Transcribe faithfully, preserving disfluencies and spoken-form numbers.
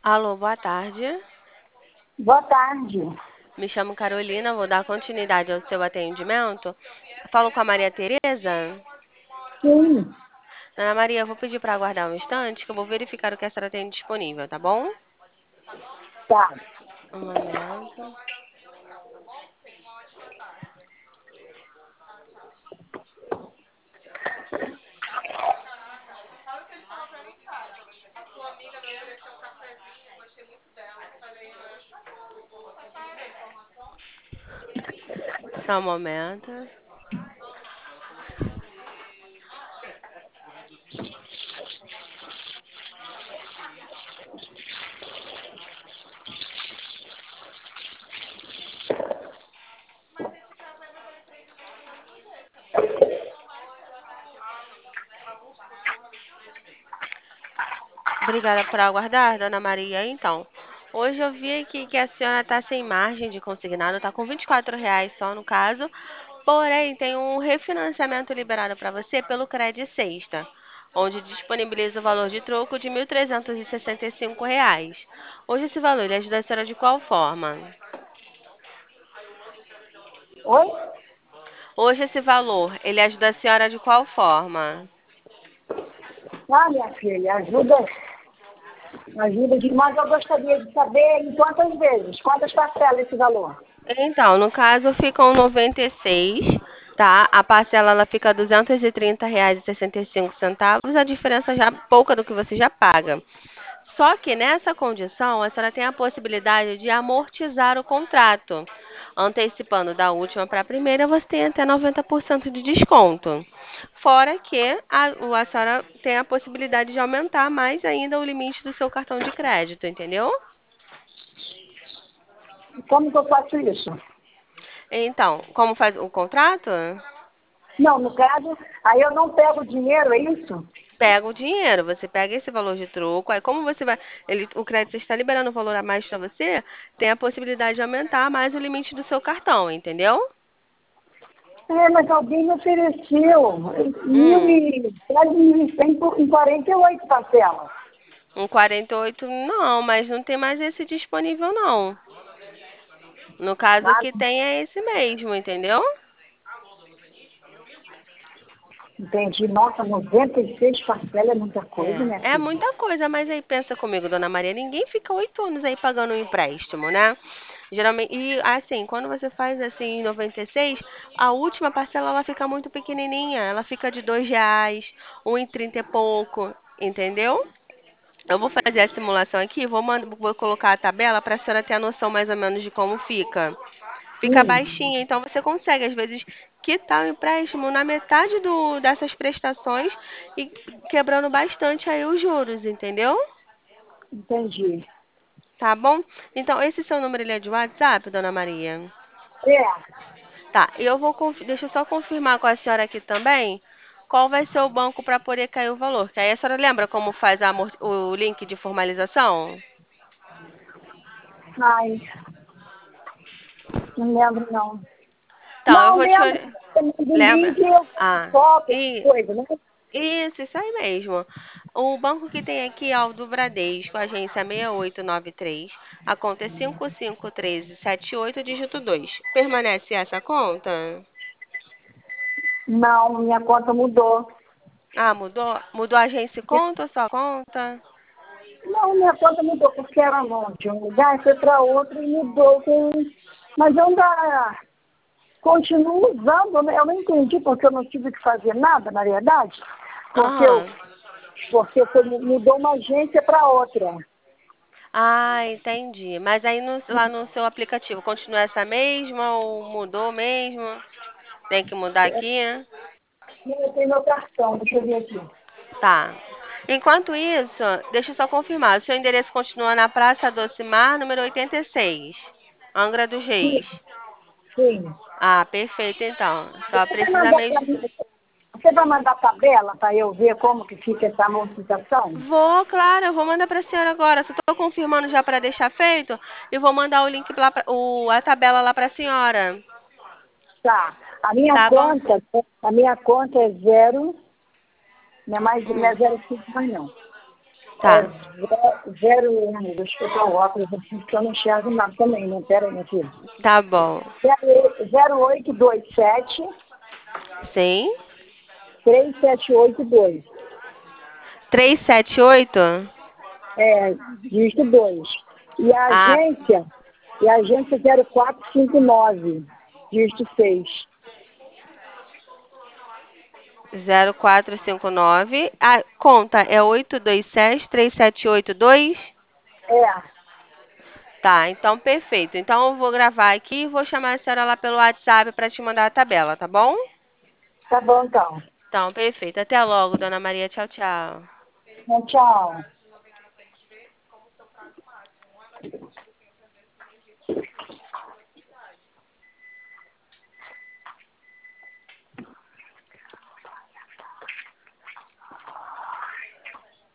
Alô, boa tarde. Boa tarde. Me chamo Carolina, vou dar continuidade ao seu atendimento. Falo com a Maria Tereza. Sim, Dona Maria, eu vou pedir para aguardar um instante que eu vou verificar o que a senhora tem disponível, tá bom? tá. Um momento. Só um momento. Obrigada por aguardar, Dona Maria. Então, hoje eu vi aqui que a senhora está sem margem de consignado, está com vinte e quatro reais só no caso. Porém, tem um refinanciamento liberado para você pelo Cred Sexta, onde disponibiliza o valor de troco de mil trezentos e e sessenta e cinco reais. Hoje esse valor ele ajuda a senhora de qual forma? Oi? Hoje esse valor ele ajuda a senhora de qual forma? Ah, minha filha, ajuda, ajuda demais. Eu gostaria de saber em quantas vezes, quantas parcelas esse valor. Então, no caso ficam noventa e seis, tá? A parcela ela fica duzentos e trinta reais e sessenta e cinco centavos, a diferença já é pouca do que você já paga. Só que nessa condição, a senhora tem a possibilidade de amortizar o contrato. Antecipando da última para a primeira, você tem até noventa por cento de desconto. Fora que a, o- a senhora tem a possibilidade de aumentar mais ainda o limite do seu cartão de crédito, entendeu? Como que eu faço isso? Então, como faz o contrato? Não, no caso, aí eu não pego o dinheiro, é isso? Pega o dinheiro, você pega esse valor de troco, aí como você vai, ele, o crédito está liberando o valor a mais para você, tem a possibilidade de aumentar mais o limite do seu cartão, entendeu? É, mas alguém me ofereceu mil Hum, e, quase mil e cem por- em quarenta e oito parcelas. um quarenta e oito não, mas não tem mais esse disponível não. No caso o Ah, que tem é esse mesmo, entendeu? entendi. Nossa, noventa e seis parcelas é muita coisa, minha É, é filha. muita coisa, mas aí pensa comigo, dona Maria, ninguém fica oito anos aí pagando um empréstimo, né? Geralmente, e assim, quando você faz assim em noventa e seis, a última parcela ela fica muito pequenininha, ela fica de dois reais, um e trinta e pouco, entendeu? Eu vou fazer a simulação aqui, vou, mand- vou colocar a tabela para a senhora ter a noção mais ou menos de como fica. Fica Sim, baixinha, então você consegue, às vezes, quitar o empréstimo na metade do, dessas prestações e quebrando bastante aí os juros, entendeu? entendi. Tá bom? Então, esse seu número ele é de WhatsApp, dona Maria? É, Tá, e eu vou, confi- deixa eu só confirmar com a senhora aqui também qual vai ser o banco para poder cair o valor. Que aí a senhora lembra como faz a amor- o link de formalização? ai, não lembro não. Então, eu Não, vou te... lembro ori- do Lembra? link, eu faço Ah, foto, essas e coisas, né? isso, isso aí mesmo. O banco que tem aqui é o do Bradesco, agência seis oito nove três. A conta é cinco cinco um três sete oito, dígito dois. Permanece essa conta? Não, minha conta mudou. Ah, mudou? Mudou a agência e conta ou só conta? Não, minha conta mudou, porque era longe de um lugar, foi para outro e mudou. Com... Mas eu ainda continuo usando, né? Eu não entendi porque eu não tive que fazer nada, na verdade. Porque, eu, Aham. porque foi, mudou uma agência para outra. Ah, entendi. Mas aí no- lá no seu aplicativo continua essa mesma ou mudou mesmo? Tem que mudar aqui? Eu tenho meu cartão, deixa eu ver aqui. Tá. Enquanto isso, deixa eu só confirmar. O seu endereço continua na Praça Docimar, número oitenta e seis, Angra dos Sim, Reis. sim. Ah, perfeito então. Só Você vai precisa mandar para mesmo. mim, você vai mandar tabela para eu ver como que fica essa amortização? Vou, claro, eu vou mandar para a senhora agora. Só estou confirmando já para deixar feito e vou mandar o link lá pra, o, a tabela lá para a senhora. Tá. A minha Tá bom? conta, a minha conta é zero, não é mais, não Hum. é zero cinco mais não. É Tá, zero, zero, deixa eu botar o óculos aqui, porque eu não enxergo nada também, né? Pera aí, minha filha. tá bom. zero oito dois sete, Sim. três sete oito dois. trezentos e setenta e oito? É, dígito dois. E a Ah, agência, e a agência zero quatro cinco nove, dígito seis. zero quatro cinco nove. A conta é oito dois sete, três sete oito dois? É, Tá, então perfeito. Então eu vou gravar aqui e vou chamar a senhora lá pelo WhatsApp para te mandar a tabela, tá bom? tá bom então. Então, perfeito. Até logo, dona Maria. Tchau, tchau. Então, tchau.